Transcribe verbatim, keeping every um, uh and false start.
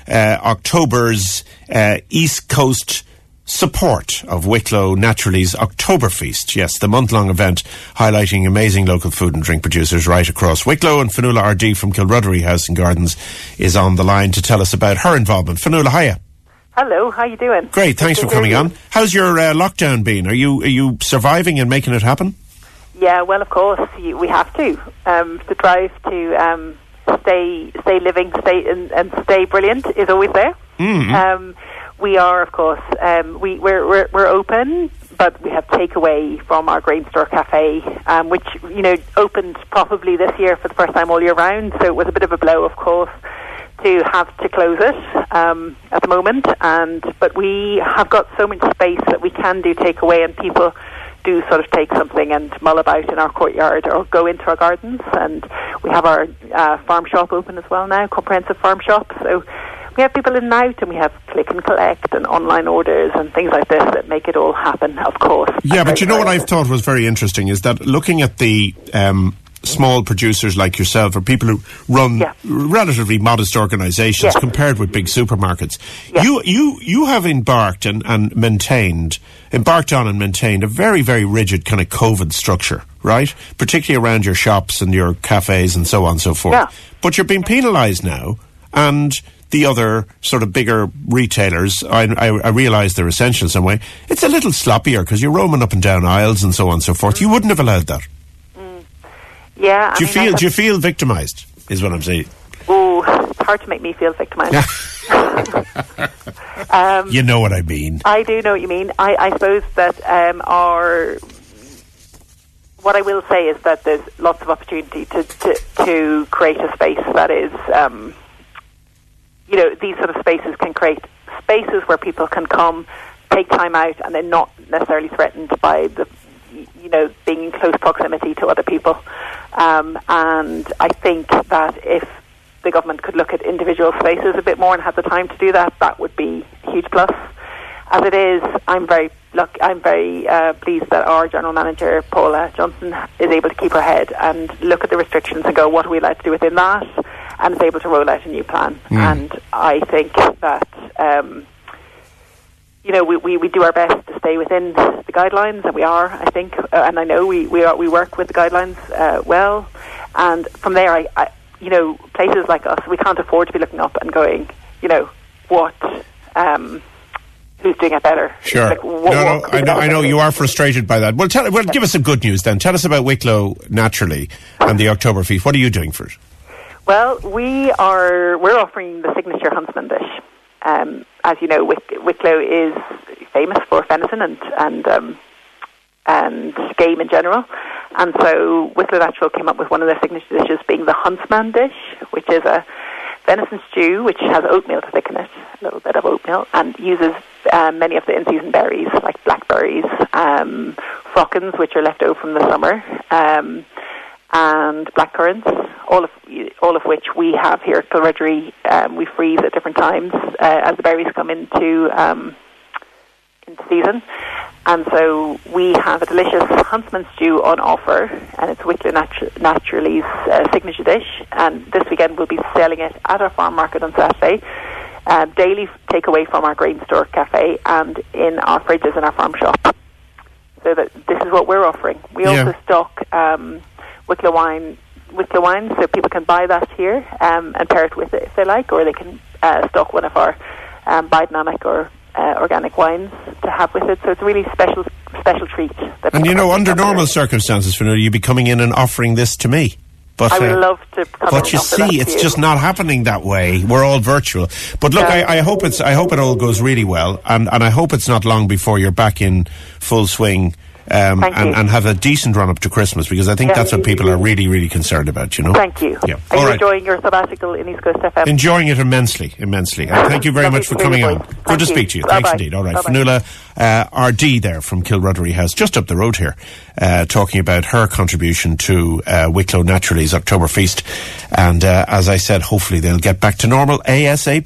uh, October's uh, East Coast support of Wicklow Naturally's Oktoberfest. Yes, the month-long event highlighting amazing local food and drink producers right across Wicklow. And Fionnuala R D from Kilruddery House and Gardens is on the line to tell us about her involvement. Fionnuala, hiya. Hello, how you doing? Great, thanks for coming on. How's your uh, lockdown been? Are you are you surviving and making it happen? Yeah, well, of course, you, we have to. Um, the drive to um, stay stay living stay and, and stay brilliant is always there. Mm-hmm. Um, we are, of course, um, we, we're, we're, we're open, but we have takeaway from our Grain Store Cafe, um, which, you know, opened probably this year for the first time all year round, so it was a bit of a blow, of course, to have to close it um, at the moment. And but we have got so much space that we can do takeaway, and people do sort of take something and mull about in our courtyard or go into our gardens. And we have our uh, farm shop open as well now, comprehensive farm shop. So we have people in and out, and we have click and collect and online orders and things like this that make it all happen, of course. Yeah, but you know what I've thought was very interesting is that looking at the um, small producers like yourself, or people who run yeah. relatively modest organisations, yes. compared with big supermarkets, yeah. you you you have embarked and, and maintained, embarked on and maintained a very, very rigid kind of COVID structure, right? Particularly around your shops and your cafes and so on and so forth. Yeah. But you're being penalised now, and the other sort of bigger retailers, I, I, I realise they're essential in some way, it's a little sloppier because you're roaming up and down aisles and so on and so forth. You wouldn't have allowed that. Mm. Yeah. Do you I mean, feel? Do you feel victimised? Is what I'm saying. Oh, it's hard to make me feel victimised. um, you know what I mean. I do know what you mean. I, I suppose that um, our what I will say is that there's lots of opportunity to to, to create a space that is. Um, You know, these sort of spaces can create spaces where people can come, take time out, and they're not necessarily threatened by the, you know, being in close proximity to other people. Um, and I think that if the government could look at individual spaces a bit more and have the time to do that, that would be a huge plus. As it is, I'm very luck- I'm very uh, pleased that our general manager, Paula Johnson, is able to keep her head and look at the restrictions and go, what are we allowed to do within that? And is able to roll out a new plan. Mm. And I think that, um, you know, we, we, we do our best to stay within the guidelines, and we are, I think, uh, and I know we we, are, we work with the guidelines uh, well. And from there, I, I, you know, places like us, we can't afford to be looking up and going, you know, what... Um, who's doing it better. Sure. Like, what, no, no, I know, I know you are frustrated by that. Well, tell, well, give us some good news then. Tell us about Wicklow Naturally and the Oktoberfest. What are you doing for it? Well, we are, we're offering the signature Huntsman dish. Um, as you know, Wick, Wicklow is famous for venison and, and, um, and game in general. And so Wicklow Natural came up with one of their signature dishes being the Huntsman dish, which is a venison stew, which has oatmeal to thicken it, a little bit of oatmeal, and uses um, many of the in-season berries, like blackberries, um, frockins, which are left over from the summer, um, and blackcurrants, all of all of which we have here at Kilruddery. Um, we freeze at different times uh, as the berries come into um, into season. And so we have a delicious Huntsman stew on offer, and it's Wicklow Natu- Naturally's uh, signature dish. And this weekend we'll be selling it at our farm market on Saturday, uh, daily takeaway from our Grain Store Cafe and in our fridges in our farm shop. So that this is what we're offering. We yeah. also stock um, Wicklow wine, Wicklow wine, so people can buy that here um, and pair it with it if they like, or they can uh, stock one of our um, biodynamic or Uh, organic wines to have with it. So it's a really special special treat. That and you know, under normal circumstances, Fionnuala, you'd be coming in and offering this to me. But, I would uh, love to come But you see, it's just not happening that way. We're all virtual. But look, yeah. I, I hope it's I hope it all goes really well, and, and I hope it's not long before you're back in full swing. Um, and, and have a decent run up to Christmas, because I think yeah. that's what people are really, really concerned about, you know. Thank you. Yeah. Are All you right. enjoying your sabbatical in East Coast F M? Enjoying it immensely, immensely. And thank you very much for coming on. Good thank to you. speak to you. Bye-bye. Thanks indeed. All right. Bye-bye. Fionnuala uh, R D there from Kilruddery House, just up the road here, uh, talking about her contribution to uh, Wicklow Naturally's Oktoberfest. And uh, as I said, hopefully they'll get back to normal ASAP.